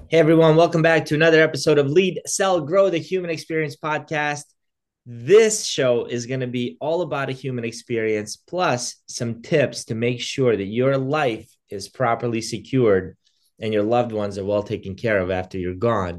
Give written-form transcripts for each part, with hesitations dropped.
Hey everyone, welcome back to another episode of Lead, Sell, Grow the Human Experience podcast. This show is going to be all about a human experience plus some tips to make sure that your life is properly secured and your loved ones are well taken care of after you're gone.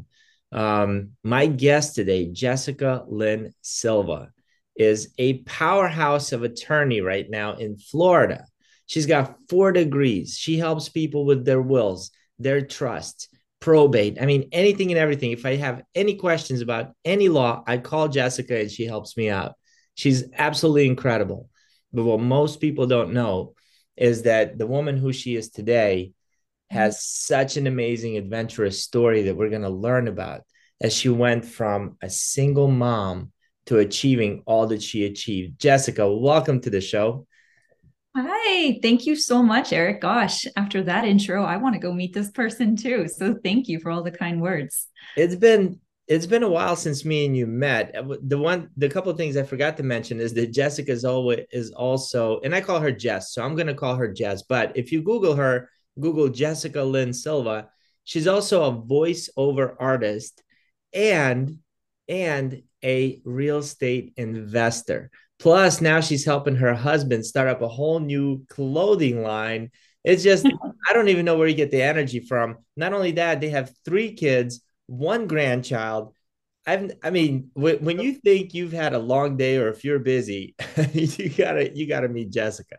My guest today, Jessica Lynn Silva, is a powerhouse of attorney right now in Florida. She's got 4 degrees. She helps people with their wills, their trusts, probate. I mean, anything and everything. If I have any questions about any law, I call Jessica and she helps me out. She's absolutely incredible. But what most people don't know is that the woman who she is today has such an amazing, adventurous story that we're going to learn about as she went from a single mom to achieving all that she achieved. Jessica, welcome to the show. Hi, thank you so much, Eric. Gosh, after that intro, I want to go meet this person too. So thank you for all the kind words. It's been a while since me and you met. The couple of things I forgot to mention is that Jessica is also, and I call her Jess, so I'm going to call her Jess. But if you Google her, Google Jessica Lynn Silva, she's also a voiceover artist and a real estate investor. Plus, now she's helping her husband start up a whole new clothing line. It's just I don't even know where you get the energy from. Not only that, they have 3 kids, one grandchild. I mean, when you think you've had a long day or if you're busy, you gotta meet Jessica.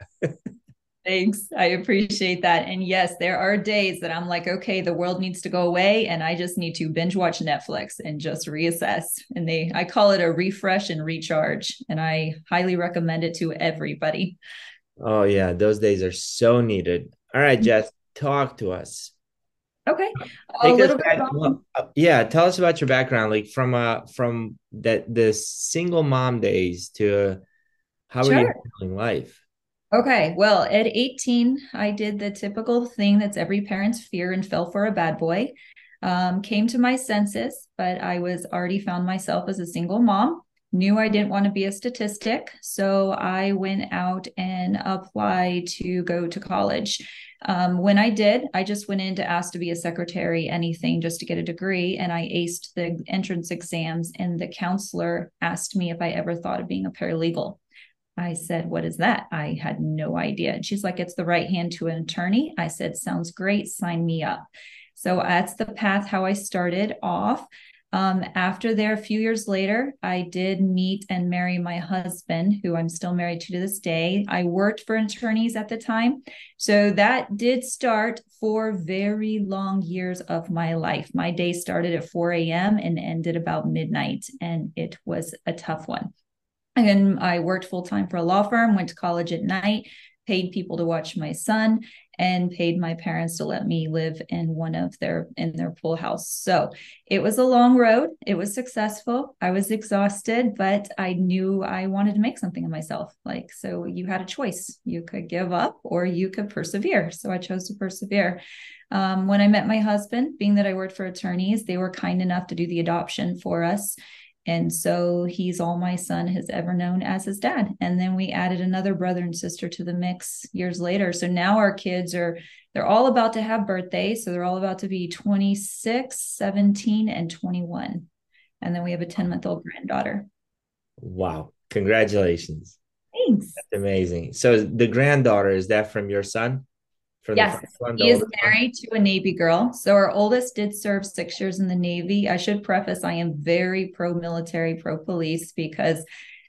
Thanks. I appreciate that. And yes, there are days that I'm like, okay, the world needs to go away and I just need to binge watch Netflix and just reassess. And I call it a refresh and recharge. And I highly recommend it to everybody. Oh yeah, those days are so needed. All right, Jess, talk to us. Okay. A Take us little bit back. about Well, yeah, tell us about your background, like from that the single mom days to how are you Sure. handling life? Okay, well, at 18, I did the typical thing that's every parent's fear and fell for a bad boy. Came to my senses, but I was already found myself as a single mom. Knew I didn't want to be a statistic, so I went out and applied to go to college. When I did, I just went in to ask to be a secretary, anything just to get a degree, and I aced the entrance exams. And the counselor asked me if I ever thought of being a paralegal. I said, "What is that?" I had no idea. And she's like, "It's the right hand to an attorney." I said, "Sounds great. Sign me up." So that's the path how I started off. After there, a few years later, I did meet and marry my husband, who I'm still married to this day. I worked for attorneys at the time. So that did start 4 very long years of my life. My day started at 4 a.m. and ended about midnight, and it was a tough one. And I worked full time for a law firm, went to college at night, paid people to watch my son, and paid my parents to let me live in their pool house. So it was a long road. It was successful. I was exhausted, but I knew I wanted to make something of myself. Like, so you had a choice. You could give up or you could persevere. So I chose to persevere. When I met my husband, being that I worked for attorneys, they were kind enough to do the adoption for us. And so he's all my son has ever known as his dad. And then we added another brother and sister to the mix years later. So now our kids they're all about to have birthdays. So they're all about to be 26, 17, and 21. And then we have a 10-month-old granddaughter. Wow, congratulations. Thanks. That's amazing. So the granddaughter, is that from your son? From the Yes, first one, the he is oldest one? married to a Navy girl. So our oldest did serve 6 years in the Navy. I should preface I am very pro military, pro police because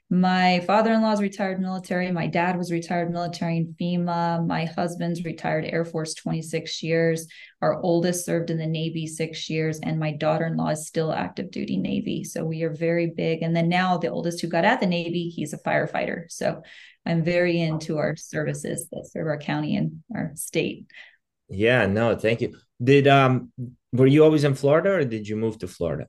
my father-in-law is retired military. My dad was retired military in FEMA. My husband's retired Air Force 26 years. Our oldest served in the Navy 6 years, and my daughter-in-law is still active duty Navy. So we are very big. And then now the oldest who got out the Navy, he's a firefighter. So I'm very into our services that serve our county and our state. Yeah, no, thank you. Did were you always in Florida or did you move to Florida?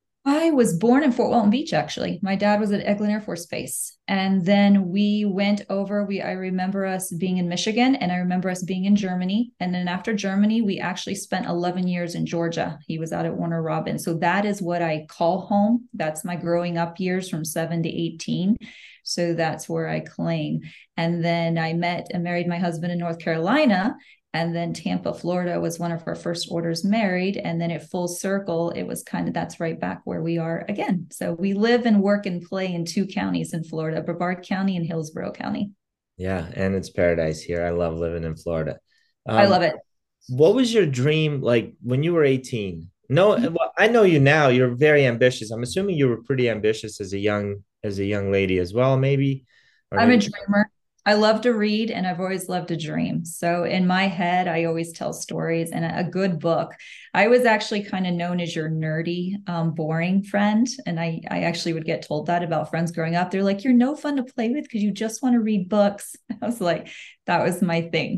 I was born in Fort Walton Beach, actually. My dad was at Eglin Air Force Base. And then we went over, I remember us being in Michigan and I remember us being in Germany. And then after Germany, we actually spent 11 years in Georgia. He was out at Warner Robins. So that is what I call home. That's my growing up years from 7 to 18. So that's where I claim. And then I met and married my husband in North Carolina. And then Tampa, Florida was one of our first orders married. And then at full circle, it was kind of, that's right back where we are again. So we live and work and play in two counties in Florida, Brevard County and Hillsborough County. Yeah, and it's paradise here. I love living in Florida. I Um, love it. what was your dream like when you were 18? No, well, I know you now. You're very ambitious. I'm assuming you were pretty ambitious as a young lady as well, maybe, or I'm a maybe. dreamer. I love to read and I've always loved to dream. So in my head, I always tell stories and a good book. I was actually kind of known as your nerdy, boring friend. And I actually would get told that about friends growing up. They're like, you're no fun to play with because you just want to read books. I was like, that was my thing.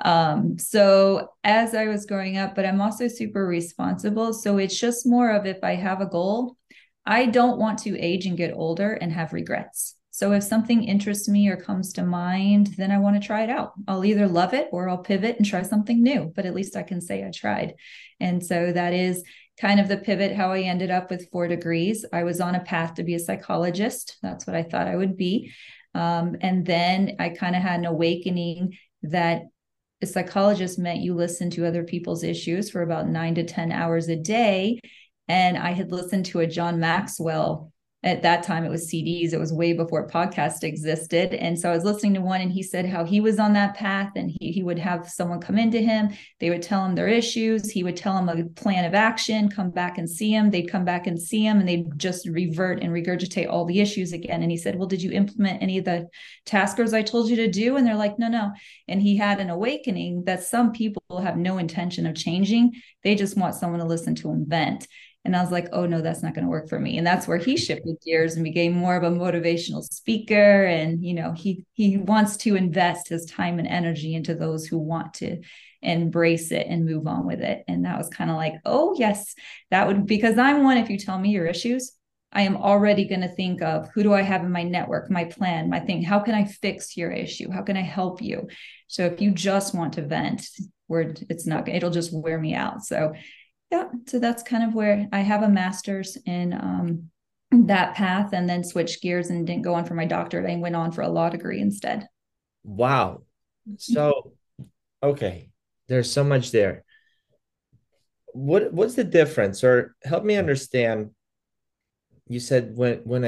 So as I was growing up, but I'm also super responsible. So it's just more of if I have a goal, I don't want to age and get older and have regrets. So if something interests me or comes to mind, then I want to try it out. I'll either love it or I'll pivot and try something new, but at least I can say I tried. And so that is kind of the pivot, how I ended up with 4 degrees. I was on a path to be a psychologist. That's what I thought I would be. And then I kind of had an awakening that a psychologist meant you listen to other people's issues for about 9 to 10 hours a day. And I had listened to a John Maxwell. At that time, it was CDs. It was way before podcast existed. And so I was listening to one and he said how he was on that path and he would have someone come into him. They would tell him their issues. He would tell them a plan of action, come back and see him. They'd come back and see him and they'd just revert and regurgitate all the issues again. And he said, well, did you implement any of the taskers I told you to do? And they're like, no, no. And he had an awakening that some people have no intention of changing. They just want someone to listen to them vent. And I was like, oh, no, that's not going to work for me. And that's where he shifted gears and became more of a motivational speaker. And, he wants to invest his time and energy into those who want to embrace it and move on with it. And that was kind of like, oh, yes, that would, because I'm one, if you tell me your issues, I am already going to think of who do I have in my network, my plan, my thing. How can I fix your issue? How can I help you? So if you just want to vent, it'll just wear me out. So yeah, so that's kind of where I have a master's in that path and then switched gears and didn't go on for my doctorate. I went on for a law degree instead. Wow. So, okay, there's so much there. What's the difference? Or help me understand. You said when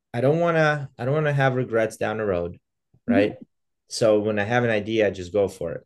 I don't wanna have regrets down the road, right? Mm-hmm. So when I have an idea, I just go for it.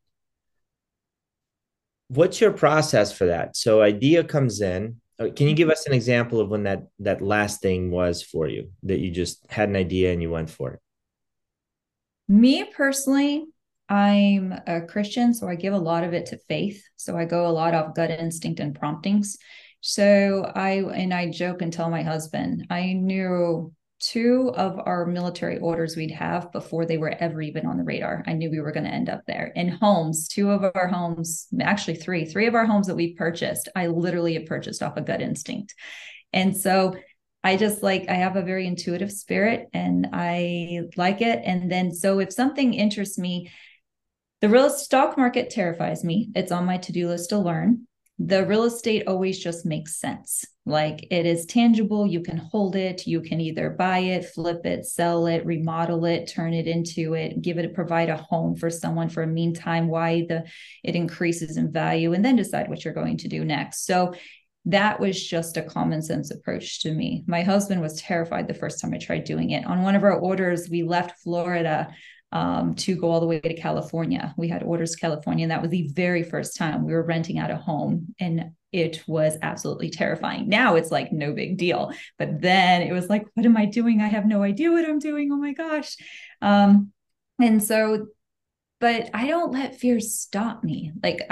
What's your process for that? So idea comes in. Can you give us an example of when that last thing was for you that you just had an idea and you went for it? Me personally, I'm a Christian, so I give a lot of it to faith. So I go a lot off gut instinct and promptings. So I joke and tell my husband, I knew 2 of our military orders we'd have before they were ever even on the radar. I knew we were going to end up there. In homes, 2 of our homes, actually three of our homes that we purchased, I literally have purchased off a gut instinct. And so I have a very intuitive spirit and I like it. And then, so if something interests me, the real stock market terrifies me. It's on my to-do list to learn. The real estate always just makes sense. Like it is tangible. You can hold it. You can either buy it, flip it, sell it, remodel it, turn it into it, provide a home for someone for a meantime, it increases in value, and then decide what you're going to do next. So that was just a common sense approach to me. My husband was terrified the first time I tried doing it. On one of our orders, we left Florida to go all the way to California. We had orders to California, and that was the very first time we were renting out a home. And it was absolutely terrifying. Now it's like no big deal. But then it was like, what am I doing? I have no idea what I'm doing. Oh my gosh. And so, but I don't let fear stop me.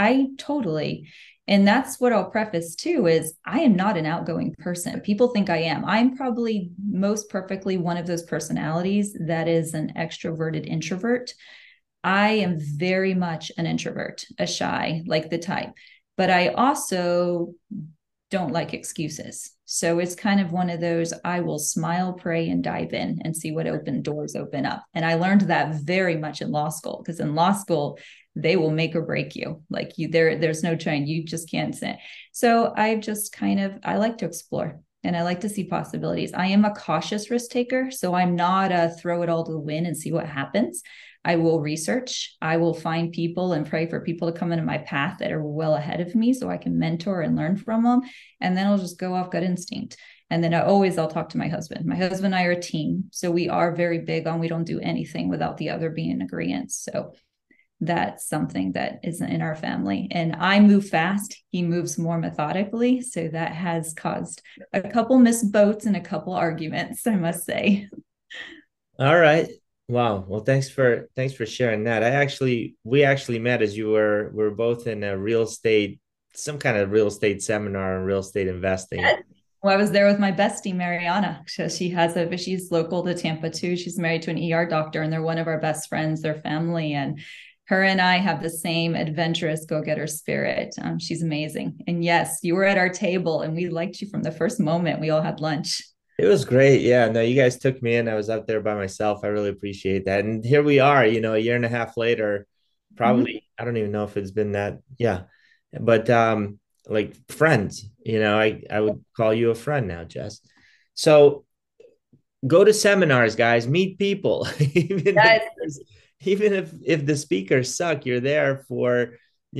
And that's what I'll preface too is I am not an outgoing person. People think I am. I'm probably most perfectly one of those personalities that is an extroverted introvert. I am very much an introvert, a shy, like the type, but I also don't like excuses. So it's kind of one of those, I will smile, pray, and dive in and see what open doors open up. And I learned that very much in law school, because in law school, they will make or break you. Like there's no trying, you just can't say. So I like to explore and I like to see possibilities. I am a cautious risk taker. So I'm not a throw it all to the wind and see what happens. I will research. I will find people and pray for people to come into my path that are well ahead of me so I can mentor and learn from them. And then I'll just go off gut instinct. And then I'll talk to my husband. My husband and I are a team. So we are very big on we don't do anything without the other being in agreement. So that's something that isn't in our family. And I move fast. He moves more methodically. So that has caused a couple missed boats and a couple arguments, I must say. All right. Wow. Well, thanks for sharing that. We actually met as we're both in a real estate, some kind of real estate seminar on real estate investing. Well, I was there with my bestie, Mariana. So she's local to Tampa too. She's married to an ER doctor and they're one of our best friends, their family. And her and I have the same adventurous go-getter spirit. She's amazing. And yes, you were at our table and we liked you from the first moment we all had lunch. It was great. Yeah. No, you guys took me in. I was up there by myself. I really appreciate that. And here we are, a year and a half later, probably, Mm-hmm. I don't even know if it's been that. Yeah. But like friends, I would call you a friend now, Jess. So go to seminars, guys, meet people. Yes. Even if the speakers suck, you're there for,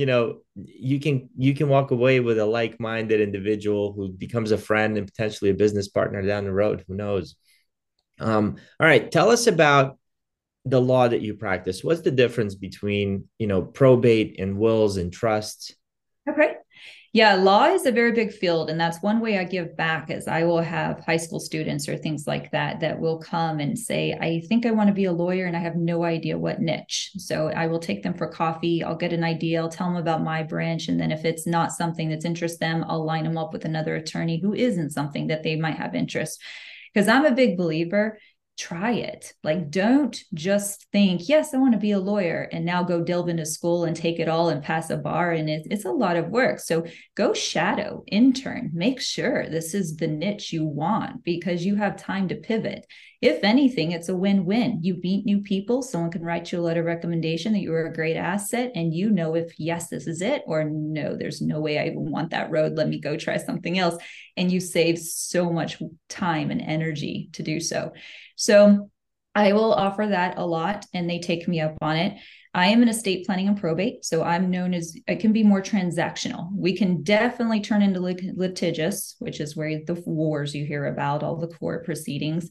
you can walk away with a like-minded individual who becomes a friend and potentially a business partner down the road. Who knows? All right, tell us about the law that you practice. What's the difference between, probate and wills and trusts? Okay. Yeah, law is a very big field. And that's one way I give back is I will have high school students or things like that that will come and say, I think I want to be a lawyer and I have no idea what niche. So I will take them for coffee. I'll get an idea. I'll tell them about my branch. And then if it's not something that's interests them, I'll line them up with another attorney who isn't something that they might have interest. Because I'm a big believer, try it. Like, don't just think, yes, I want to be a lawyer and now go delve into school and take it all and pass a bar. And it's a lot of work. So go shadow, intern, make sure this is the niche you want because you have time to pivot. If anything, it's a win-win. You meet new people. Someone can write you a letter of recommendation that you are a great asset. And you know if yes, this is it, or no, there's no way I even want that road. Let me go try something else. And you save so much time and energy to do so. So I will offer that a lot and they take me up on it. I am in estate planning and probate. So I'm known as, it can be more transactional. We can definitely turn into litigious, which is where the wars you hear about, all the court proceedings.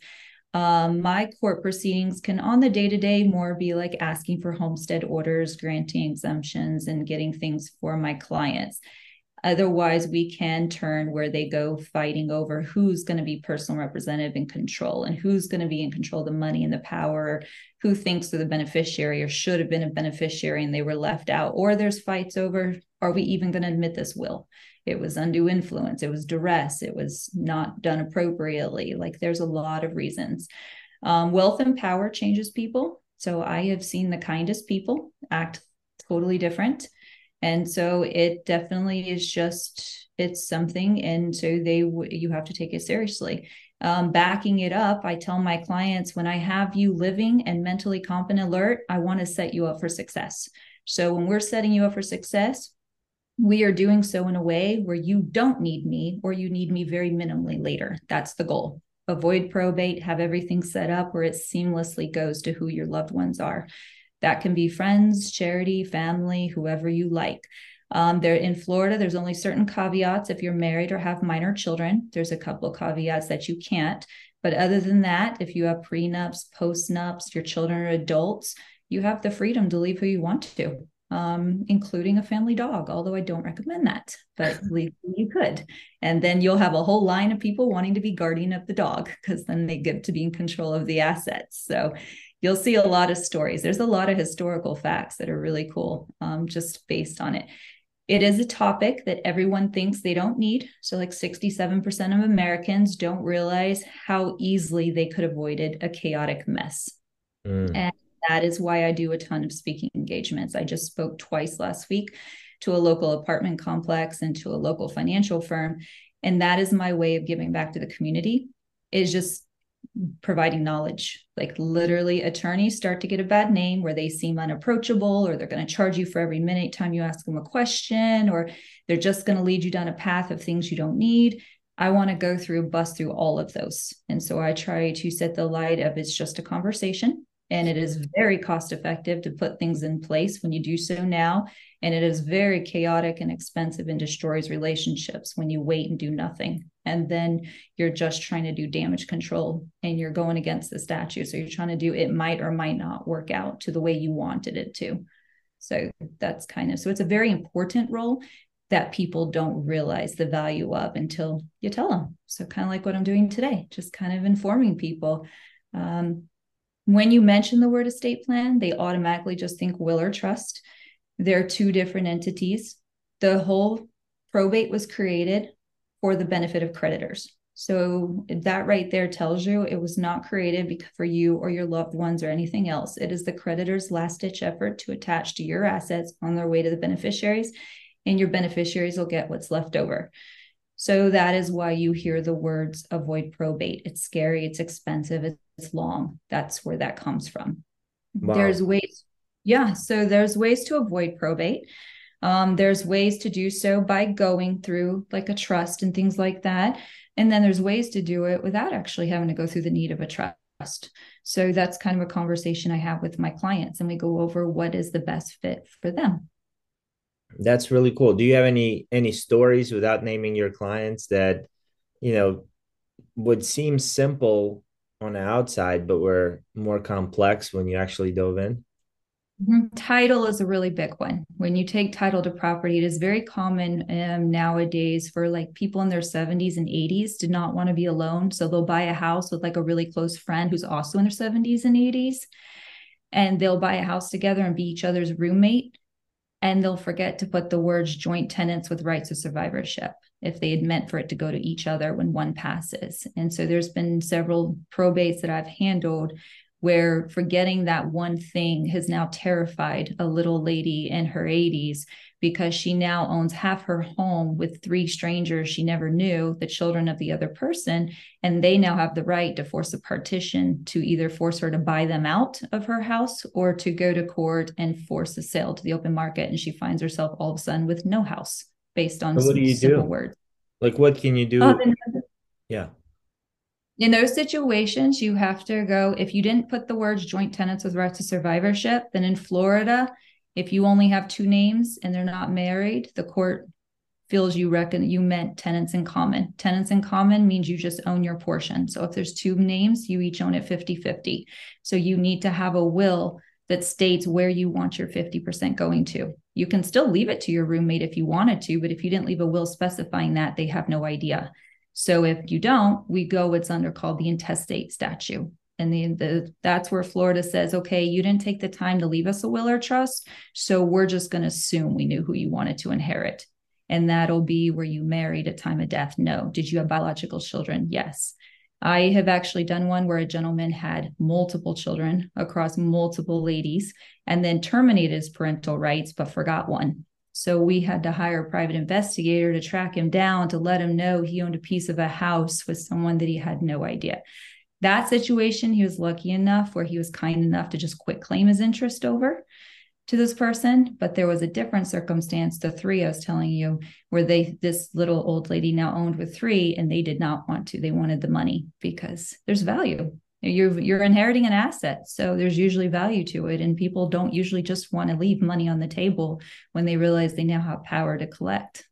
My court proceedings can on the day-to-day more be like asking for homestead orders, granting exemptions, and getting things for my clients. Otherwise, we can turn where they go fighting over who's going to be personal representative and control and who's going to be in control of the money and the power, who thinks they're the beneficiary or should have been a beneficiary and they were left out. Or there's fights over, are we even going to admit this will? It was undue influence. It was duress. It was not done appropriately. Like there's a lot of reasons. Wealth and power changes people. So I have seen the kindest people act totally different. And so it definitely is just, it's something. And so you have to take it seriously. Backing it up, I tell my clients, when I have you living and mentally competent alert, I want to set you up for success. So when we're setting you up for success, we are doing so in a way where you don't need me or you need me very minimally later. That's the goal. Avoid probate, have everything set up where it seamlessly goes to who your loved ones are. That can be friends, charity, family, whoever you like. There in Florida, there's only certain caveats. If you're married or have minor children, there's a couple of caveats that you can't. But other than that, if you have prenups, postnups, your children are adults, you have the freedom to leave who you want to, including a family dog, although I don't recommend that, but legally you could. And then you'll have a whole line of people wanting to be guardian of the dog because then they get to be in control of the assets. So you'll see a lot of stories. There's a lot of historical facts that are really cool, just based on it. It is a topic that everyone thinks they don't need. So like 67% of Americans don't realize how easily they could have avoided a chaotic mess. And that is why I do a ton of speaking engagements. I just spoke twice last week to a local apartment complex and to a local financial firm. And that is my way of giving back to the community, is just providing knowledge. Like literally attorneys start to get a bad name where they seem unapproachable, or they're going to charge you for every minute time you ask them a question, or they're just going to lead you down a path of things you don't need. I want to bust through all of those. And so I try to set the light of it's just a conversation. And it is very cost effective to put things in place when you do so now. And it is very chaotic and expensive and destroys relationships when you wait and do nothing. And then you're just trying to do damage control and you're going against the statute. So you're trying to do, it might or might not work out to the way you wanted it to. So that's so it's a very important role that people don't realize the value of until you tell them. So kind of like what I'm doing today, just kind of informing people. When you mention the word estate plan, they automatically just think will or trust. They're two different entities. The whole probate was created for the benefit of creditors. So that right there tells you it was not created for you or your loved ones or anything else. It is the creditor's last-ditch effort to attach to your assets on their way to the beneficiaries, and your beneficiaries will get what's left over. So that is why you hear the words avoid probate. It's scary, it's expensive, it's long. That's where that comes from. Wow. There's ways. Yeah, so there's ways to avoid probate. There's ways to do so by going through like a trust and things like that. And then there's ways to do it without actually having to go through the need of a trust. So that's kind of a conversation I have with my clients, and we go over what is the best fit for them. That's really cool. Do you have any stories, without naming your clients, that, would seem simple on the outside, but were more complex when you actually dove in? Title is a really big one. When you take title to property, it is very common nowadays for like people in their 70s and 80s to not want to be alone. So they'll buy a house with like a really close friend who's also in their 70s and 80s. And they'll buy a house together and be each other's roommate. And they'll forget to put the words joint tenants with rights of survivorship if they had meant for it to go to each other when one passes. And so there's been several probates that I've handled where forgetting that one thing has now terrified a little lady in her 80s, because she now owns half her home with 3 strangers she never knew, the children of the other person, and they now have the right to force a partition to either force her to buy them out of her house or to go to court and force a sale to the open market. And she finds herself all of a sudden with no house based on what do you simple do? words. Like, what can you do? Yeah. In those situations, you have to go, if you didn't put the words joint tenants with rights to survivorship, then in Florida, if you only have 2 names and they're not married, the court feels you meant tenants in common. Tenants in common means you just own your portion. So if there's 2 names, you each own it 50-50. So you need to have a will that states where you want your 50% going to. You can still leave it to your roommate if you wanted to, but if you didn't leave a will specifying that, they have no idea. So if you don't, we go what's called the intestate statute. And that's where Florida says, okay, you didn't take the time to leave us a will or trust, so we're just going to assume we knew who you wanted to inherit. And that'll be where you married at time of death. No. Did you have biological children? Yes. I have actually done one where a gentleman had multiple children across multiple ladies and then terminated his parental rights, but forgot one. So we had to hire a private investigator to track him down to let him know he owned a piece of a house with someone that he had no idea. That situation, he was lucky enough where he was kind enough to just quit claim his interest over to this person. But there was a different circumstance, the 3 I was telling you, where this little old lady now owned with 3, and they did not want to. They wanted the money because there's value. You're inheriting an asset, so there's usually value to it, and people don't usually just want to leave money on the table when they realize they now have power to collect.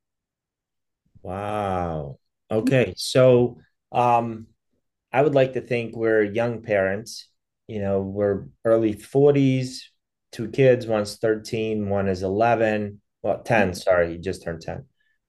Wow. Okay, so I would like to think we're young parents. We're early 40s, 2 kids, one's 13, one is 11. Well, 10. Sorry, he just turned 10.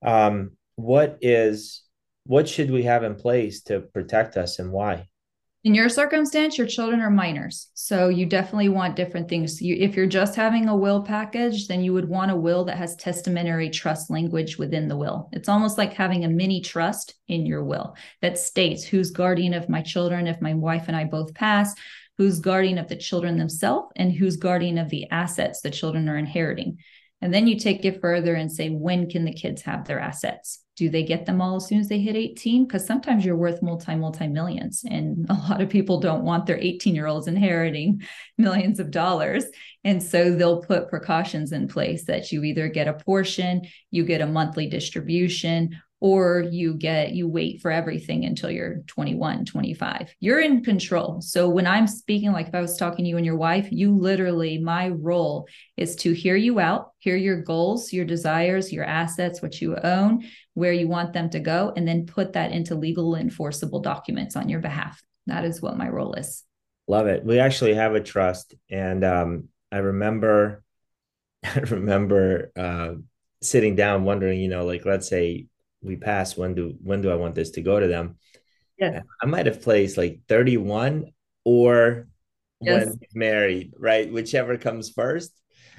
What should we have in place to protect us, and why? In your circumstance, your children are minors. So you definitely want different things. If you're just having a will package, then you would want a will that has testamentary trust language within the will. It's almost like having a mini trust in your will that states who's guardian of my children if my wife and I both pass, who's guardian of the children themselves, and who's guardian of the assets the children are inheriting. And then you take it further and say, when can the kids have their assets? Do they get them all as soon as they hit 18? Because sometimes you're worth multi-millions, and a lot of people don't want their 18-year-olds inheriting millions of dollars. And so they'll put precautions in place that you either get a portion, you get a monthly distribution, or you wait for everything until you're 21, 25. You're in control. So when I'm speaking, like if I was talking to you and your wife, you literally, my role is to hear you out, hear your goals, your desires, your assets, what you own, where you want them to go, and then put that into legal enforceable documents on your behalf. That is what my role is. Love it. We actually have a trust, and I remember, I remember sitting down wondering, like let's say we pass, when do I want this to go to them? Yes. I might have placed like 31 or Yes. when married, right? Whichever comes first.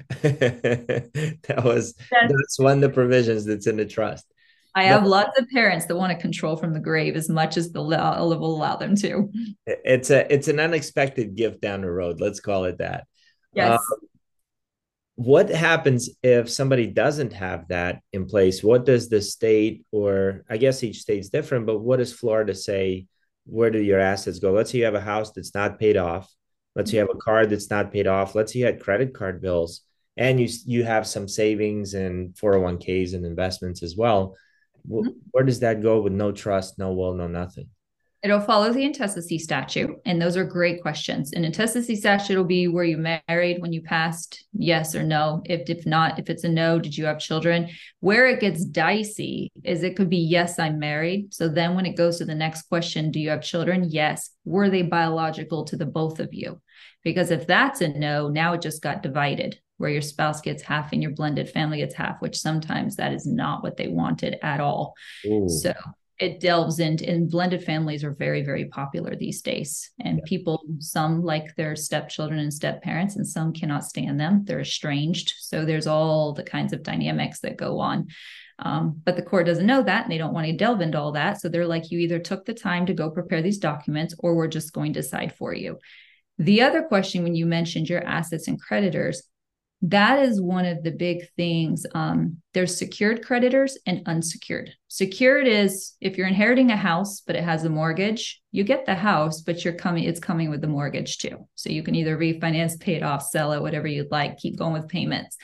Yes. That's one of the provisions that's in the trust. I But have lots of parents that want to control from the grave as much as the law will allow them to. it's an unexpected gift down the road. Let's call it that. Uh, Yes. what happens if somebody doesn't have that in place? What does the state, or I guess each state's different, but what does Florida say? Where do your assets go? Let's say you have a house that's not paid off. Let's say you have a car that's not paid off. Let's say you had credit card bills and you have some savings and 401ks and investments as well. Where does that go with no trust, no will, no nothing? It'll follow the intestacy statute. And those are great questions. An intestacy statute will be where you married, when you passed, yes or no. If not, if it's a no, did you have children? Where it gets dicey is it could be, yes, I'm married. So then when it goes to the next question, do you have children? Yes. Were they biological to the both of you? Because if that's a no, now it just got divided, where your spouse gets half and your blended family gets half, which sometimes that is not what they wanted at all. Ooh. So it delves into, and blended families are very, very popular these days. And people, some like their stepchildren and step parents, and some cannot stand them. They're estranged. So there's all the kinds of dynamics that go on. But the court doesn't know that, and they don't want to delve into all that. So they're like, you either took the time to go prepare these documents, or we're just going to decide for you. The other question, when you mentioned your assets and creditors, that is one of the big things. There's secured creditors and unsecured. Secured is if you're inheriting a house, but it has a mortgage, you get the house, but it's coming with the mortgage too. So you can either refinance, pay it off, sell it, whatever you'd like, keep going with payments.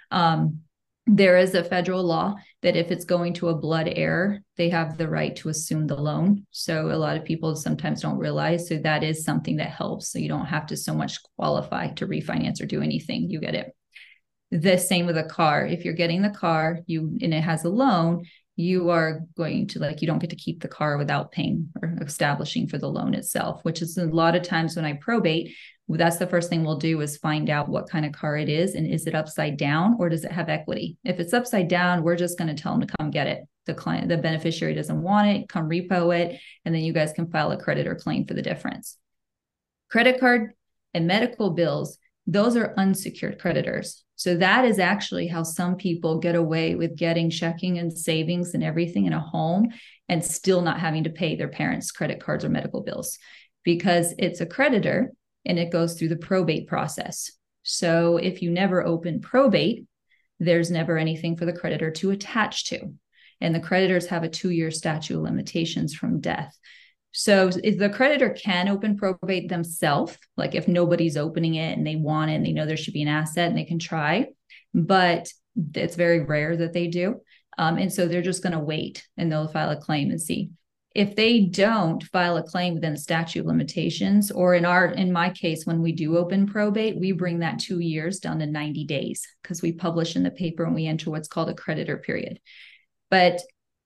There is a federal law that if it's going to a blood heir, they have the right to assume the loan. So a lot of people sometimes don't realize. So that is something that helps. So you don't have to so much qualify to refinance or do anything. You get it. The same with a car. If you're getting the car, and it has a loan, you are going to, like, you don't get to keep the car without paying or establishing for the loan itself, which is a lot of times when I probate, that's the first thing we'll do is find out what kind of car it is, and is it upside down or does it have equity? If it's upside down, we're just going to tell them to come get it. The beneficiary doesn't want it, come repo it, and then you guys can file a creditor claim for the difference. Credit card and medical bills, those are unsecured creditors. So that is actually how some people get away with getting checking and savings and everything in a home and still not having to pay their parents' credit cards or medical bills, because it's a creditor and it goes through the probate process. So if you never open probate, there's never anything for the creditor to attach to. And the creditors have a 2-year statute of limitations from death. So if the creditor can open probate themselves, like if nobody's opening it and they want it and they know there should be an asset, and they can try, but it's very rare that they do. And so they're just going to wait and they'll file a claim and see. If they don't file a claim within the statute of limitations, or in my case, when we do open probate, we bring that 2 years down to 90 days because we publish in the paper and we enter what's called a creditor period. But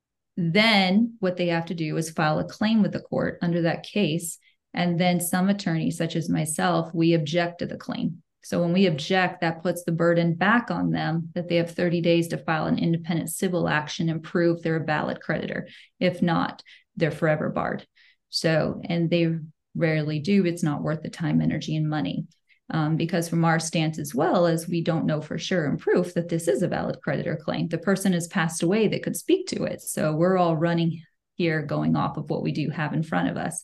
then what they have to do is file a claim with the court under that case. And then some attorneys, such as myself, we object to the claim. So when we object, that puts the burden back on them that they have 30 days to file an independent civil action and prove they're a valid creditor. If not, they're forever barred. So, and they rarely do. It's not worth the time, energy, and money. Because from our stance as well, as we don't know for sure and proof that this is a valid creditor claim. The person has passed away that could speak to it. So we're all running here going off of what we do have in front of us.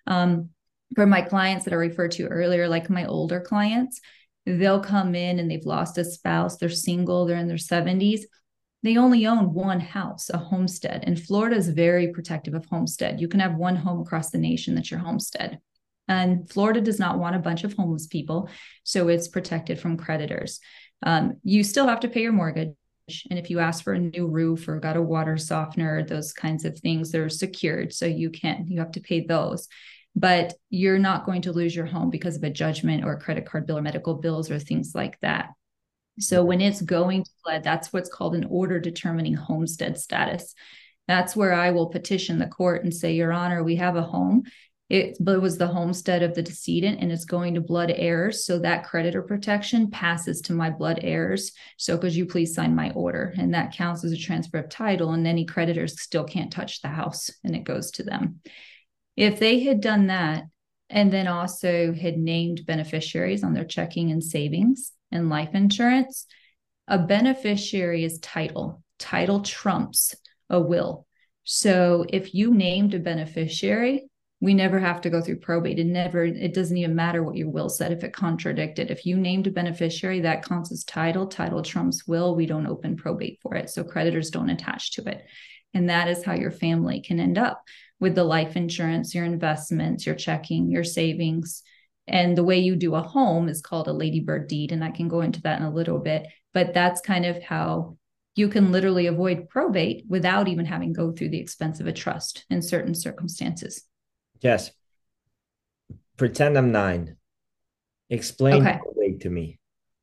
For my clients that I referred to earlier, like my older clients, they'll come in and they've lost a spouse, they're single, they're in their 70s. They only own one house, a homestead. And Florida is very protective of homestead. You can have one home across the nation that's your homestead. And Florida does not want a bunch of homeless people, so it's protected from creditors. You still have to pay your mortgage. And if you ask for a new roof or got a water softener, those kinds of things, they're secured. So you have to pay those. But you're not going to lose your home because of a judgment or a credit card bill or medical bills or things like that. So when it's going to flood, that's what's called an order determining homestead status. That's where I will petition the court and say, Your Honor, we have a home. It was the homestead of the decedent and it's going to blood heirs. So that creditor protection passes to my blood heirs. So could you please sign my order? And that counts as a transfer of title, and any creditors still can't touch the house and it goes to them. If they had done that and then also had named beneficiaries on their checking and savings and life insurance, a beneficiary is title. Title trumps a will. So if you named a beneficiary, we never have to go through probate. It doesn't even matter what your will said if it contradicted. If you named a beneficiary, that counts as title. Title trumps will. We don't open probate for it. So creditors don't attach to it. And that is how your family can end up with the life insurance, your investments, your checking, your savings. And the way you do a home is called a ladybird deed. And I can go into that in a little bit, but that's kind of how you can literally avoid probate without even having to go through the expense of a trust in certain circumstances. Yes. Pretend I'm 9. Explain probate to me.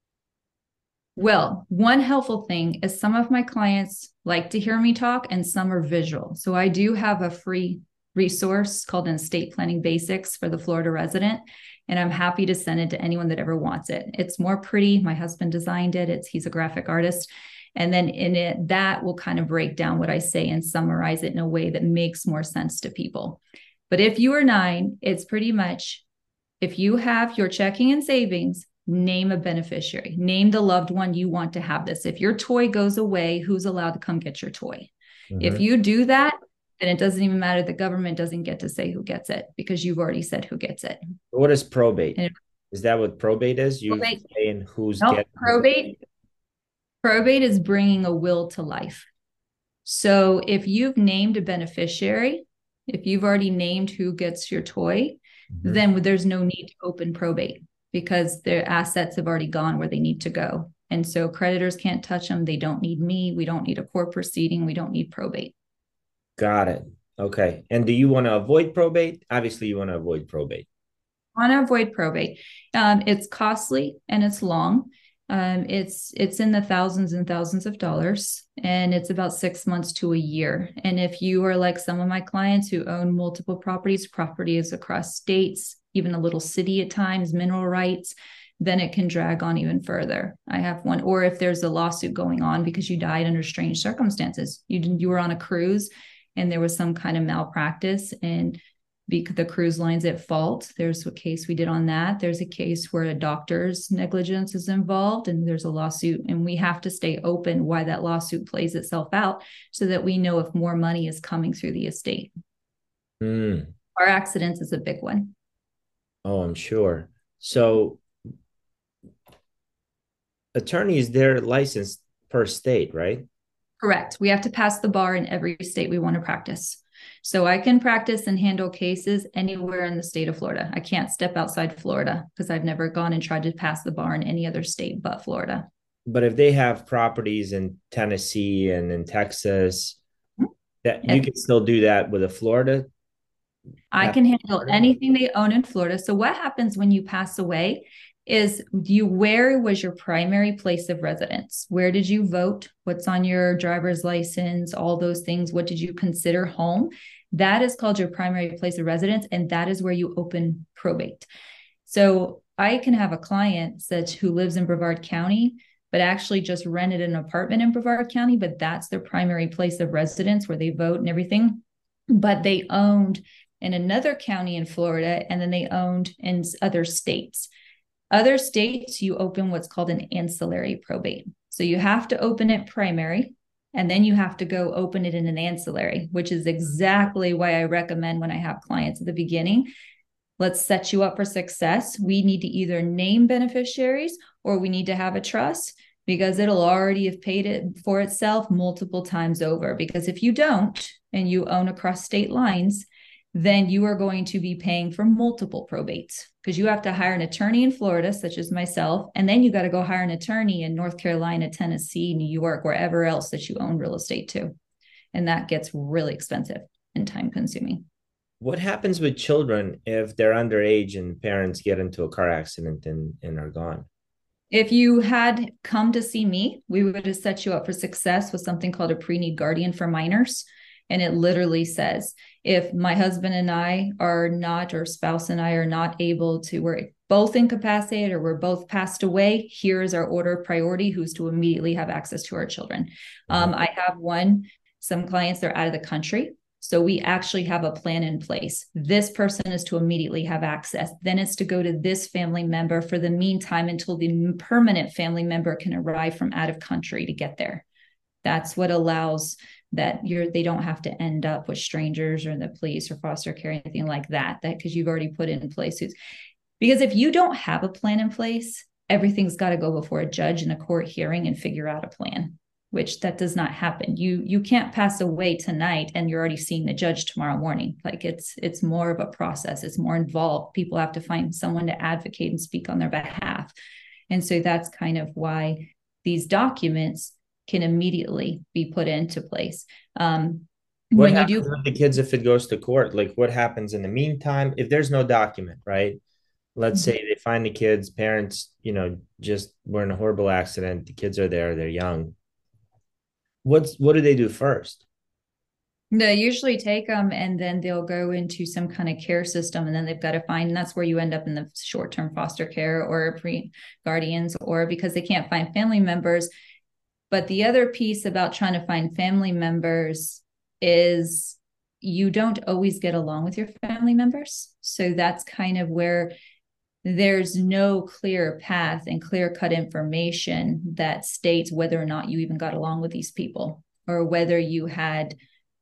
Well, one helpful thing is some of my clients like to hear me talk and some are visual. So I do have a free resource called Estate Planning Basics for the Florida resident, and I'm happy to send it to anyone that ever wants it. It's more pretty. My husband designed it. He's a graphic artist. And then in it, that will kind of break down what I say and summarize it in a way that makes more sense to people. But if you are 9, it's pretty much, if you have your checking and savings, name a beneficiary, name the loved one you want to have this. If your toy goes away, who's allowed to come get your toy? Mm-hmm. If you do that, then it doesn't even matter. The government doesn't get to say who gets it because you've already said who gets it. What is probate? Is that what probate is? You saying who's getting probate? Probate is bringing a will to life. So if you've named a beneficiary, if you've already named who gets your toy, mm-hmm. then there's no need to open probate because their assets have already gone where they need to go. And so creditors can't touch them. They don't need me. We don't need a court proceeding. We don't need probate. Got it. Okay. And do you want to avoid probate? Obviously, you want to avoid probate. I want to avoid probate. It's costly and it's long. It's in the thousands and thousands of dollars, and it's about 6 months to a year. And if you are like some of my clients who own multiple properties across states, even a little city at times, mineral rights, then it can drag on even further. I have one, or if there's a lawsuit going on because you died under strange circumstances, you were on a cruise and there was some kind of malpractice and the cruise line's at fault. There's a case we did on that. There's a case where a doctor's negligence is involved and there's a lawsuit, and we have to stay open why that lawsuit plays itself out so that we know if more money is coming through the estate. Car accidents is a big one. Oh, I'm sure. So attorneys, they're licensed per state, right? Correct. We have to pass the bar in every state we want to practice. So I can practice and handle cases anywhere in the state of Florida. I can't step outside Florida because I've never gone and tried to pass the bar in any other state but Florida. But if they have properties in Tennessee and in Texas, that you can still do that with a Florida? I can handle anything they own in Florida. So what happens when you pass away is where was your primary place of residence? Where did you vote? What's on your driver's license? All those things. What did you consider home? That is called your primary place of residence. And that is where you open probate. So I can have a client who lives in Brevard County, but actually just rented an apartment in Brevard County, but that's their primary place of residence where they vote and everything. But they owned in another county in Florida, and then they owned in other states. Other states, you open what's called an ancillary probate. So you have to open it primary, and then you have to go open it in an ancillary, which is exactly why I recommend when I have clients at the beginning, let's set you up for success. We need to either name beneficiaries or we need to have a trust because it'll already have paid it for itself multiple times over. Because if you don't, and you own across state lines, then you are going to be paying for multiple probates because you have to hire an attorney in Florida, such as myself, and then you got to go hire an attorney in North Carolina, Tennessee, New York, wherever else that you own real estate to. And that gets really expensive and time consuming. What happens with children if they're underage and parents get into a car accident and are gone? If you had come to see me, we would have set you up for success with something called a pre-need guardian for minors. And it literally says, if my husband and I are not, or spouse and I are not able to, we're both incapacitated or we're both passed away, here is our order of priority, who's to immediately have access to our children. I have some clients, they're out of the country. So we actually have a plan in place. This person is to immediately have access. Then it's to go to this family member for the meantime until the permanent family member can arrive from out of country to get there. That's what allows that they don't have to end up with strangers or the police or foster care, anything like that because you've already put it in place. Because if you don't have a plan in place, everything's got to go before a judge in a court hearing and figure out a plan, which that does not happen. You can't pass away tonight and you're already seeing the judge tomorrow morning. Like it's more of a process. It's more involved. People have to find someone to advocate and speak on their behalf. And so that's kind of why these documents can immediately be put into place. What happens with the kids if it goes to court? Like what happens in the meantime if there's no document, right? Let's say they find the kids, parents, just were in a horrible accident. The kids are there, they're young. What do they do first? They usually take them and then they'll go into some kind of care system, and then they've got to find, and that's where you end up in the short-term foster care or pre-guardians, or because they can't find family members. But the other piece about trying to find family members is you don't always get along with your family members. So that's kind of where there's no clear path and clear-cut information that states whether or not you even got along with these people, or whether you had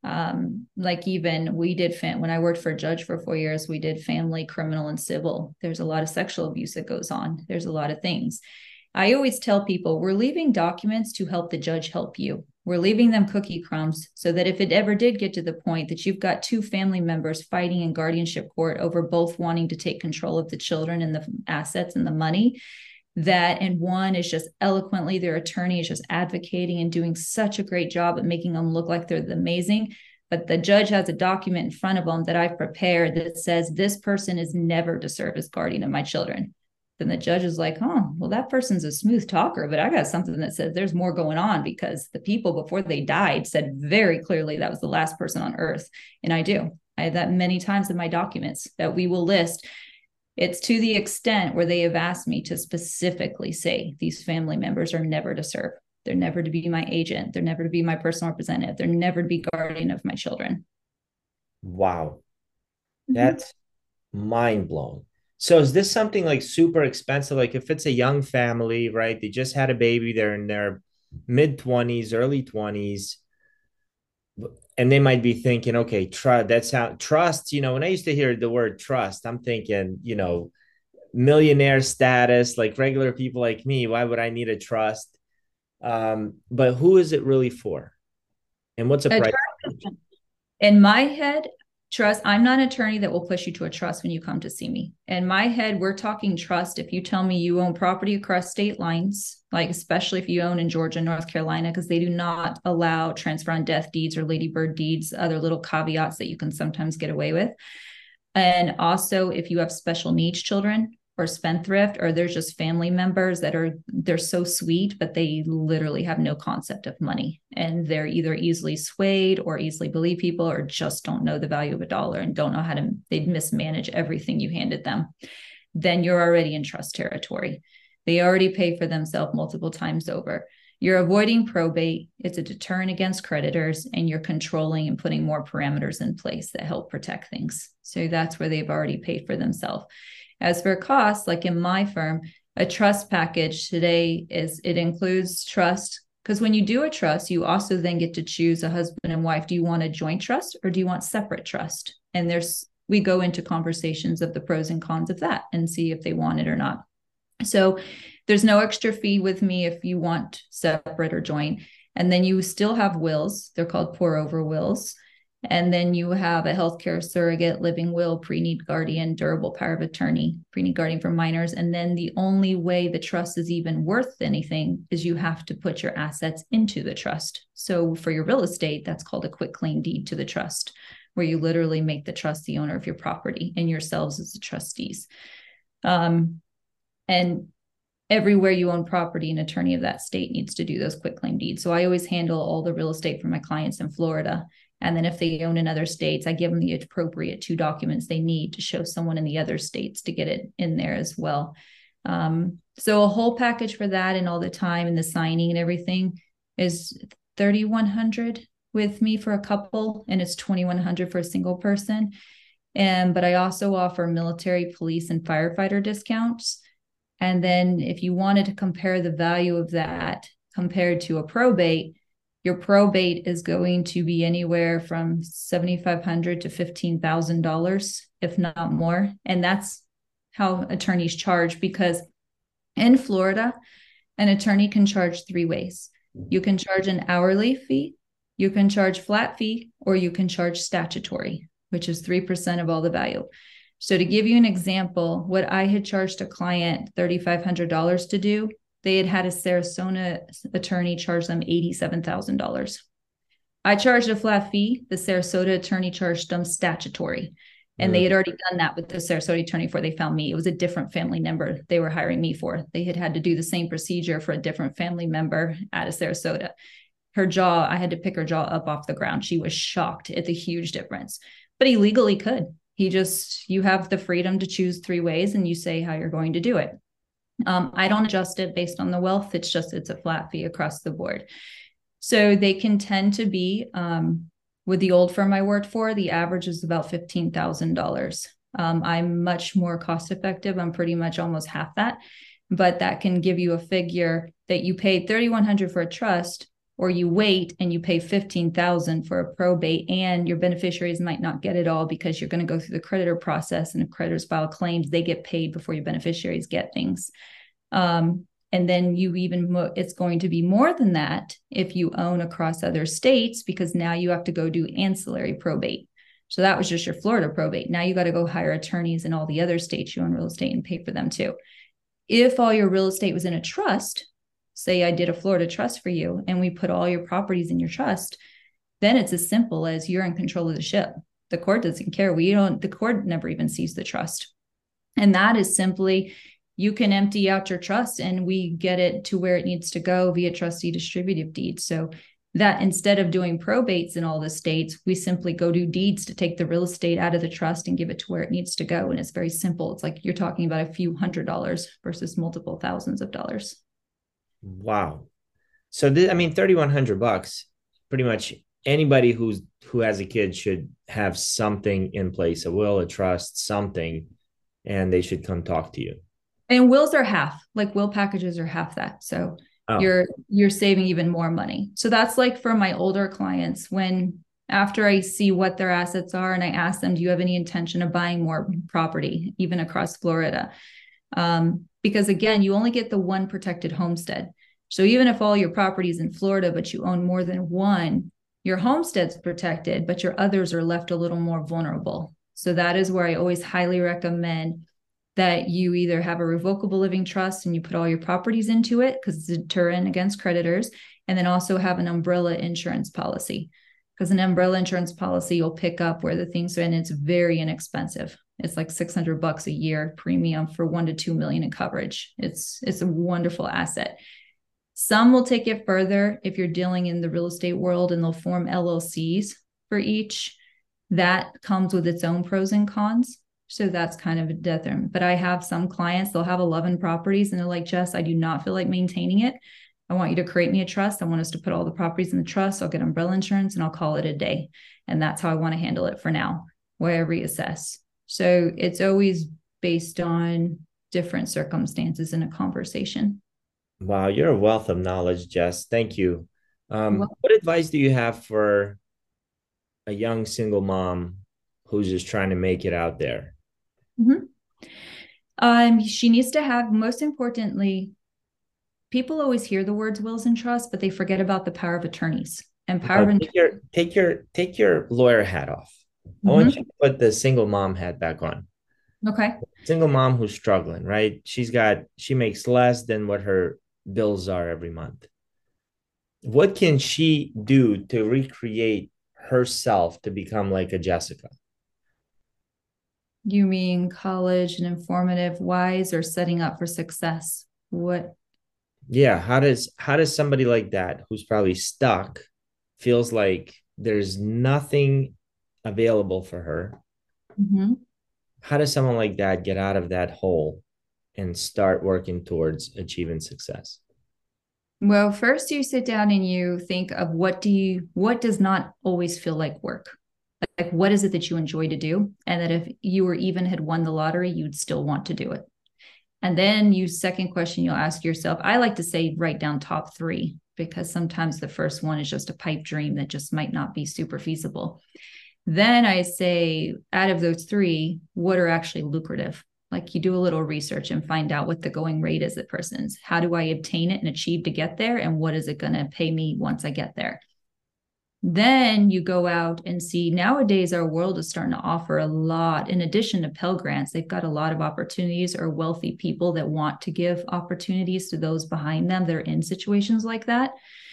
like even we did when I worked for a judge for 4 years, we did family, criminal, and civil. There's a lot of sexual abuse that goes on. There's a lot of things. I always tell people we're leaving documents to help the judge help you. We're leaving them cookie crumbs so that if it ever did get to the point that you've got two family members fighting in guardianship court over both wanting to take control of the children and the assets and the money, and one is just eloquently, their attorney is just advocating and doing such a great job at making them look like they're amazing. But the judge has a document in front of them that I've prepared that says this person is never to serve as guardian of my children. Then the judge is like, oh, well, that person's a smooth talker, but I got something that says there's more going on because the people before they died said very clearly that was the last person on earth. And I have that many times in my documents that we will list. It's to the extent where they have asked me to specifically say these family members are never to serve. They're never to be my agent. They're never to be my personal representative. They're never to be guardian of my children. Wow. That's mind blowing. So is this something like super expensive? Like if it's a young family, right? They just had a baby, they're in their mid-20s, early 20s, and they might be thinking, okay, trust, when I used to hear the word trust, I'm thinking, millionaire status, like regular people like me, why would I need a trust? But who is it really for? And what's the price? In my head, trust, I'm not an attorney that will push you to a trust when you come to see me. In my head, we're talking trust. If you tell me you own property across state lines, like especially if you own in Georgia, North Carolina, because they do not allow transfer on death deeds or ladybird deeds, other little caveats that you can sometimes get away with. And also if you have special needs children or spendthrift, or there's just family members they're so sweet, but they literally have no concept of money. And they're either easily swayed or easily believe people, or just don't know the value of a dollar and don't know they'd mismanage everything you handed them. Then you're already in trust territory. They already pay for themselves multiple times over. You're avoiding probate. It's a deterrent against creditors, and you're controlling and putting more parameters in place that help protect things. So that's where they've already paid for themselves. As for costs, like in my firm, a trust package today it includes trust, because when you do a trust, you also then get to choose a husband and wife. Do you want a joint trust or do you want separate trust? And we go into conversations of the pros and cons of that and see if they want it or not. So there's no extra fee with me if you want separate or joint. And then you still have wills. They're called pour over wills. And then you have a healthcare surrogate, living will, pre-need guardian, durable power of attorney, pre-need guardian for minors. And then the only way the trust is even worth anything is you have to put your assets into the trust. So for your real estate, that's called a quitclaim deed to the trust, where you literally make the trust the owner of your property and yourselves as the trustees. And everywhere you own property, an attorney of that state needs to do those quitclaim deeds. So I always handle all the real estate for my clients in Florida. And then if they own in other states, I give them the appropriate 2 documents they need to show someone in the other states to get it in there as well. So a whole package for that and all the time and the signing and everything is $3,100 with me for a couple, and it's $2,100 for a single person. But I also offer military, police, and firefighter discounts. And then if you wanted to compare the value of that compared to a probate, your probate is going to be anywhere from $7,500 to $15,000, if not more. And that's how attorneys charge, because in Florida, an attorney can charge 3 ways. You can charge an hourly fee, you can charge flat fee, or you can charge statutory, which is 3% of all the value. So to give you an example, what I had charged a client $3,500 to do, they had a Sarasota attorney charge them $87,000. I charged a flat fee. The Sarasota attorney charged them statutory. And they had already done that with the Sarasota attorney before they found me. It was a different family member they were hiring me for. They had to do the same procedure for a different family member out of Sarasota. Her jaw, I had to pick her jaw up off the ground. She was shocked at the huge difference. But he legally could. You have the freedom to choose 3 ways and you say how you're going to do it. I don't adjust it based on the wealth. It's a flat fee across the board. So they can tend to be, with the old firm I worked for, the average is about $15,000. I'm much more cost effective. I'm pretty much almost half that, but that can give you a figure that you pay $3,100 for a trust, or you wait and you pay $15,000 for a probate, and your beneficiaries might not get it all because you're going to go through the creditor process, and if creditors file claims, they get paid before your beneficiaries get things. And then it's going to be more than that if you own across other states, because now you have to go do ancillary probate. So that was just your Florida probate. Now you got to go hire attorneys in all the other states you own real estate and pay for them too. If all your real estate was in a trust, say I did a Florida trust for you and we put all your properties in your trust, then it's as simple as you're in control of the ship. The court doesn't care. The court never even sees the trust. And that is simply, you can empty out your trust and we get it to where it needs to go via trustee distributive deeds. So that instead of doing probates in all the states, we simply go do deeds to take the real estate out of the trust and give it to where it needs to go. And it's very simple. It's like you're talking about a few $100s versus multiple thousands of dollars. Wow. So $3,100, pretty much anybody who has a kid should have something in place, a will, a trust, something, and they should come talk to you. And wills are half, like will packages are half that. So you're saving even more money. So that's like for my older clients, when after I see what their assets are and I ask them, do you have any intention of buying more property, even across Florida? Because again, you only get the one protected homestead. So even if all your property is in Florida, but you own more than one, your homestead's protected, but your others are left a little more vulnerable. So that is where I always highly recommend that you either have a revocable living trust and you put all your properties into it because it's a deterrent against creditors, and then also have an umbrella insurance policy, because an umbrella insurance policy will pick up where the things are, and it's very inexpensive. It's like $600 a year premium for $1 to $2 million in coverage. It's a wonderful asset. Some will take it further if you're dealing in the real estate world, and they'll form LLCs for each. That comes with its own pros and cons. So that's kind of a deterrent. But I have some clients, they'll have 11 properties and they're like, Jess, I do not feel like maintaining it. I want you to create me a trust. I want us to put all the properties in the trust. I'll get umbrella insurance and I'll call it a day. And that's how I want to handle it for now, where I reassess. So it's always based on different circumstances in a conversation. Wow, you're a wealth of knowledge, Jess. Thank you. What advice do you have for a young single mom who's just trying to make it out there? She needs to have, most importantly, people always hear the words wills and trusts, but they forget about the power of attorneys. No, Empowerment. take your lawyer hat off. I want you Mhm. to put the single mom hat back on. Okay. Single mom who's struggling, right? She makes less than what her bills are every month. What can she do to recreate herself to become like a Jessica? You mean college and informative wise or setting up for success? What? Yeah, how does somebody like that who's probably stuck feels like there's nothing available for her? Mhm. How does someone like that get out of that hole and start working towards achieving success? Well, first you sit down and you think of what does not always feel like work? Like what is it that you enjoy to do? And that if you were even had won the lottery, you'd still want to do it. And then you second question you'll ask yourself, I like to say write down top three because sometimes the first one is just a pipe dream that just might not be super feasible. Then I say, out of those three, what are actually lucrative? Like you do a little research and find out what the going rate is at person's. How do I obtain it and achieve to get there? And what is it going to pay me once I get there? Then you go out and see nowadays our world is starting to offer a lot. In addition to Pell Grants, they've got a lot of opportunities or wealthy people that want to give opportunities to those behind them that are in situations like that.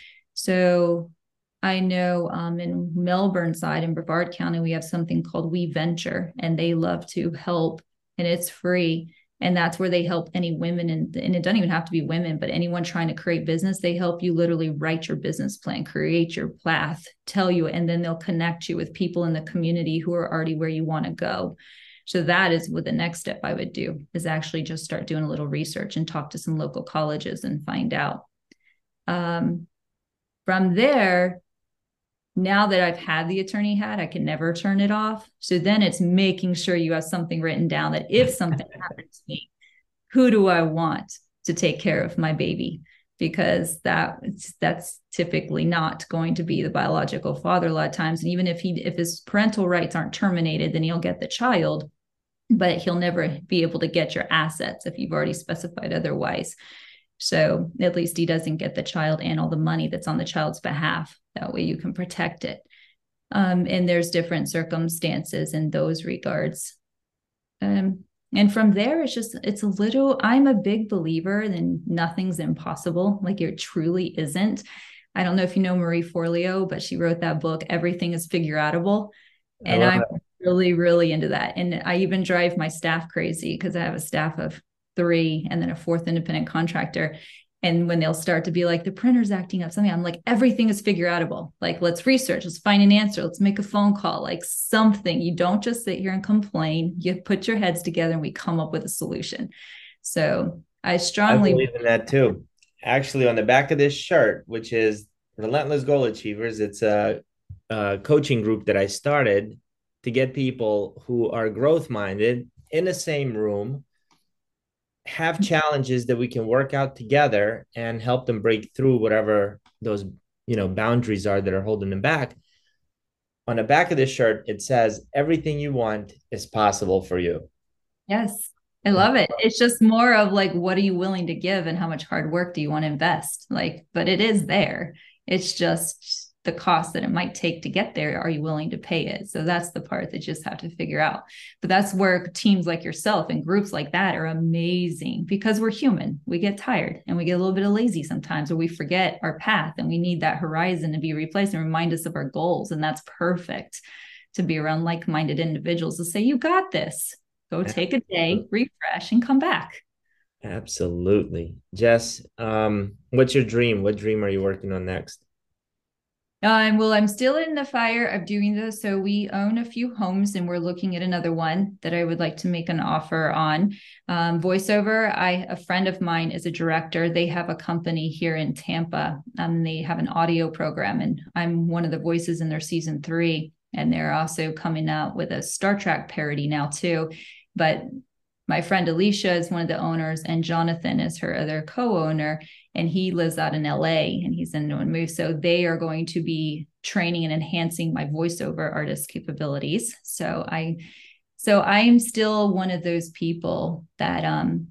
So I know in Melbourne side in Brevard County, we have something called We Venture, and they love to help, and it's free. And that's where they help any women, and it doesn't even have to be women, but anyone trying to create business, they help you literally write your business plan, create your path, tell you, and then they'll connect you with people in the community who are already where you want to go. So that is what the next step I would do is actually just start doing a little research and talk to some local colleges and find out. Um, from there, now that I've had the attorney hat, I can never turn it off. So then it's making sure you have something written down that if something happens to me, who do I want to take care of my baby? Because that's typically not going to be the biological father a lot of times. And even if his parental rights aren't terminated, then he'll get the child, but he'll never be able to get your assets if you've already specified otherwise. So at least he doesn't get the child and all the money that's on the child's behalf. That way you can protect it. And there's different circumstances in those regards. And from there, it's a little, I'm a big believer in nothing's impossible. Like it truly isn't. I don't know if you know Marie Forleo, but she wrote that book, Everything is Figure Outable. I And love I'm it. really, really into that. And I even drive my staff crazy because I have a staff of three and then a fourth independent contractor. And when they'll start to be like, the printer's acting up, something, I'm like, everything is figure outable. Like, let's research, let's find an answer, let's make a phone call, like something. You don't just sit here and complain. You put your heads together and we come up with a solution. So I I strongly, believe in that too. Actually, on the back of this shirt, which is Relentless Goal Achievers, it's a coaching group that I started to get people who are growth minded in the same room, have challenges that we can work out together and help them break through whatever those boundaries are that are holding them back. On the back of this shirt, it says, everything you want is possible for you. yes, I love it. It's just more of like, what are you willing to give and how much hard work do you want to invest? Like, but it is there. It's just the cost that it might take to get there. Are you willing to pay it? So that's the part that you just have to figure out. But that's where teams like yourself and groups like that are amazing because we're human. We get tired and we get a little bit of lazy sometimes, or we forget our path and we need that horizon to be replaced and remind us of our goals. And that's perfect to be around like-minded individuals to say, you got this. Go take a day, refresh, and come back. Absolutely. Jess, what's your dream? What dream are you working on next? Well, I'm still in the fire of doing this. So we own a few homes and we're looking at another one that I would like to make an offer on. Voiceover, a friend of mine is a director. They have a company here in Tampa. They have an audio program and I'm one of the voices in their season 3. And they're also coming out with a Star Trek parody now too. But my friend Alicia is one of the owners and Jonathan is her other co-owner and he lives out in LA and he's in Newton Move. So they are going to be training and enhancing my voiceover artist capabilities. So I'm still one of those people that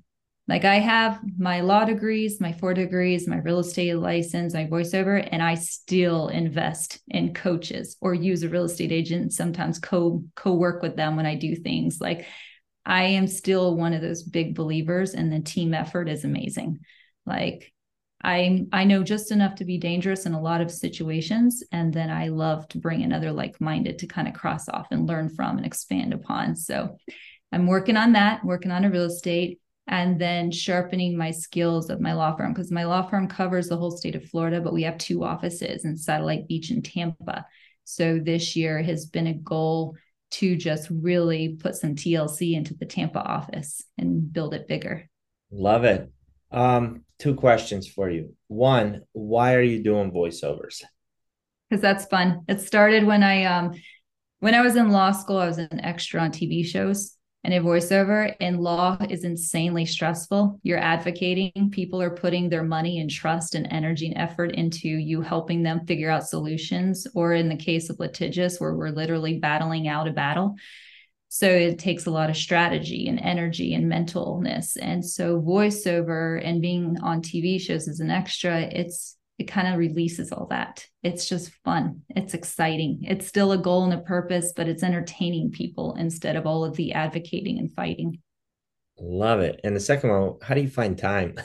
Like I have my law degrees, my 4 degrees, my real estate license, my voiceover, and I still invest in coaches or use a real estate agent, sometimes co-work with them when I do things. Like I am still one of those big believers, and the team effort is amazing. Like I know just enough to be dangerous in a lot of situations, and then I love to bring another like-minded to kind of cross off and learn from and expand upon. So I'm working on that, working on a real estate, and then sharpening my skills of my law firm, because my law firm covers the whole state of Florida, but we have 2 offices in Satellite Beach and Tampa. So this year has been a goal to just really put some TLC into the Tampa office and build it bigger. Love it. 2 questions for you. One, why are you doing voiceovers? Because that's fun. It started when I was in law school. I was an extra on TV shows and a voiceover, and law is insanely stressful. You're advocating, people are putting their money and trust and energy and effort into you helping them figure out solutions, or in the case of litigious, where we're literally battling out a battle. So it takes a lot of strategy and energy and mentalness. And so voiceover and being on TV shows as an extra, it kind of releases all that. It's just fun. It's exciting. It's still a goal and a purpose, but it's entertaining people instead of all of the advocating and fighting. Love it. And the second one, how do you find time?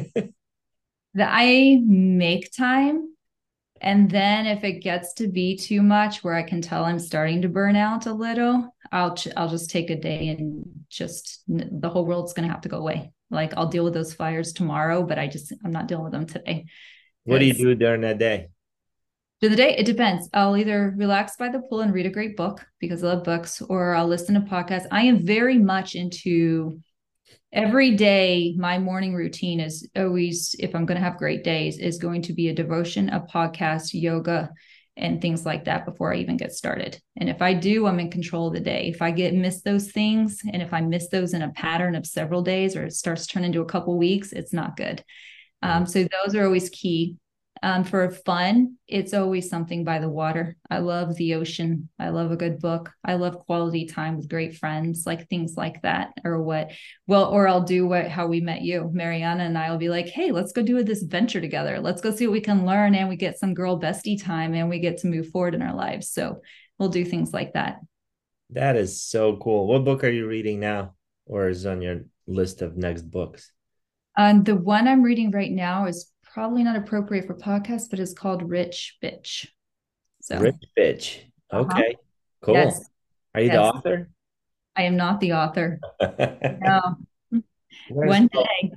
That I make time. And then if it gets to be too much where I can tell I'm starting to burn out a little, I'll just take a day and just the whole world's going to have to go away. Like I'll deal with those fires tomorrow, but I'm not dealing with them today. What do you do during that day? During the day, it depends. I'll either relax by the pool and read a great book because I love books, or I'll listen to podcasts. I am very much into every day. My morning routine is always, if I'm going to have great days, is going to be a devotion, a podcast, yoga, and things like that before I even get started. And if I do, I'm in control of the day. If I miss those things, and if I miss those in a pattern of several days, or it starts to turn into a couple weeks, it's not good. So those are always key. For fun, it's always something by the water. I love the ocean. I love a good book. I love quality time with great friends, like things like that. Or I'll do how we met you, Mariana, and I will be like, hey, let's go do this venture together. Let's go see what we can learn, and we get some girl bestie time, and we get to move forward in our lives. So we'll do things like that. That is so cool. What book are you reading now, or is on your list of next books? The one I'm reading right now is probably not appropriate for podcasts, but it's called Rich Bitch. So Rich Bitch. uh-huh. Okay, cool. Yes. Are you the Yes. author? I am not the author. No. Where's One day.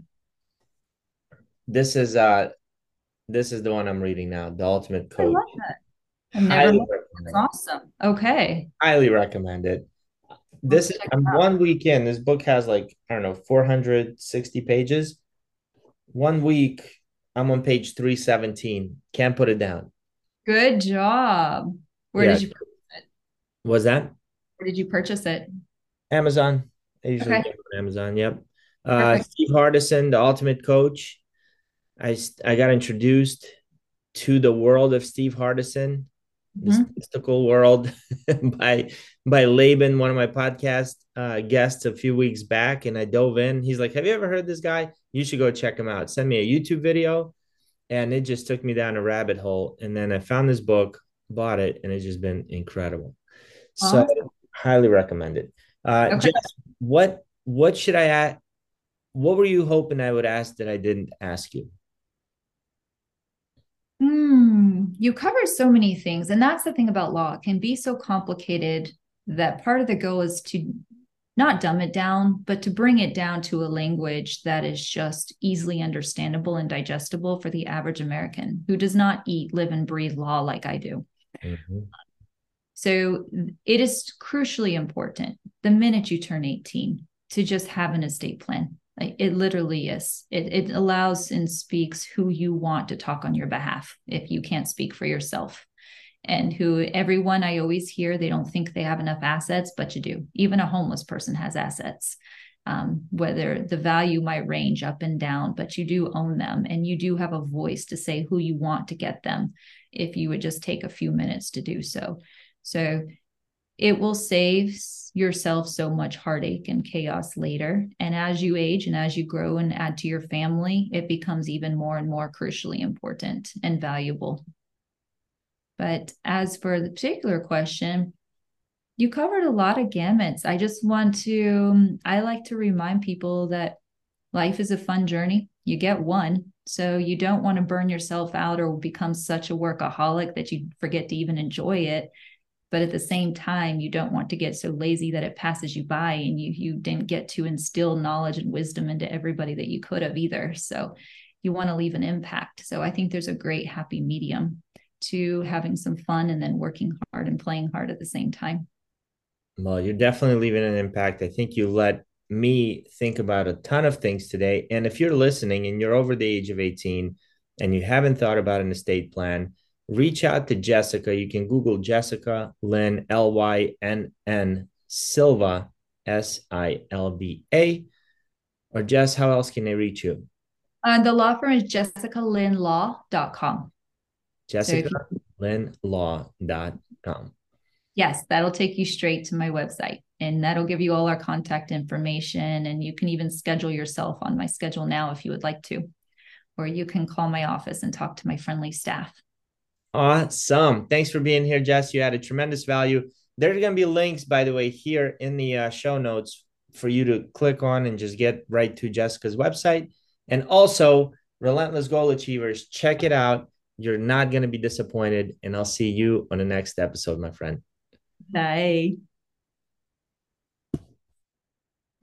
this is the one I'm reading now, The Ultimate I Coach. love that. I've never Highly met. That's recommend it. awesome. Okay. Highly recommend it. Let's check it I'm out. 1 week in. This book has like, I don't know, 460 pages. 1 week, I'm on page 317. Can't put it down. Good job. Where Yeah. did you purchase it? Was that Where did you purchase it? Amazon? I usually Okay. get it on Amazon. Yep. Perfect. Steve Hardison, The Ultimate Coach. I got introduced to the world of Steve Hardison, the Mhm. statistical world, by Laban, one of my podcast guests a few weeks back, and I dove in. He's like, "Have you ever heard this guy? You should go check him out." Send me a YouTube video, and it just took me down a rabbit hole. And then I found this book, bought it, and it's just been incredible. So Awesome. highly recommend it. Okay. Jess, what should I ask? What were you hoping I would ask that I didn't ask you? You cover so many things. And that's the thing about law. It can be so complicated that part of the goal is to not dumb it down, but to bring it down to a language that is just easily understandable and digestible for the average American who does not eat, live, and breathe law like I do. Mhm. So it is crucially important the minute you turn 18 to just have an estate plan. Like it literally is. It allows and speaks who you want to talk on your behalf if you can't speak for yourself. And who everyone I always hear, they don't think they have enough assets, but you do. Even a homeless person has assets. Whether the value might range up and down, but you do own them, and you do have a voice to say who you want to get them if you would just take a few minutes to do so. So it will save yourself so much heartache and chaos later. And as you age and as you grow and add to your family, it becomes even more and more crucially important and valuable. But as for the particular question, you covered a lot of gamuts. I like to remind people that life is a fun journey. You get one. So you don't want to burn yourself out or become such a workaholic that you forget to even enjoy it. But at the same time, you don't want to get so lazy that it passes you by and you didn't get to instill knowledge and wisdom into everybody that you could have either. So you want to leave an impact. So I think there's a great happy medium to having some fun and then working hard and playing hard at the same time. Well, you're definitely leaving an impact. I think you let me think about a ton of things today. And if you're listening and you're over the age of 18 and you haven't thought about an estate plan, reach out to Jessica. You can Google Jessica Lynn, Lynn Silva, Silva. Or Jess, how else can they reach you? The law firm is jessicalynnlaw.com. JessicaLynnLaw.com. Yes, that'll take you straight to my website and that'll give you all our contact information. And you can even schedule yourself on my schedule now if you would like to, or you can call my office and talk to my friendly staff. Awesome. Thanks for being here, Jess. You added tremendous value. There's going to be links, by the way, here in the show notes for you to click on and just get right to Jessica's website. And also, Relentless Goal Achievers, check it out. You're not going to be disappointed. And I'll see you on the next episode, my friend. Bye.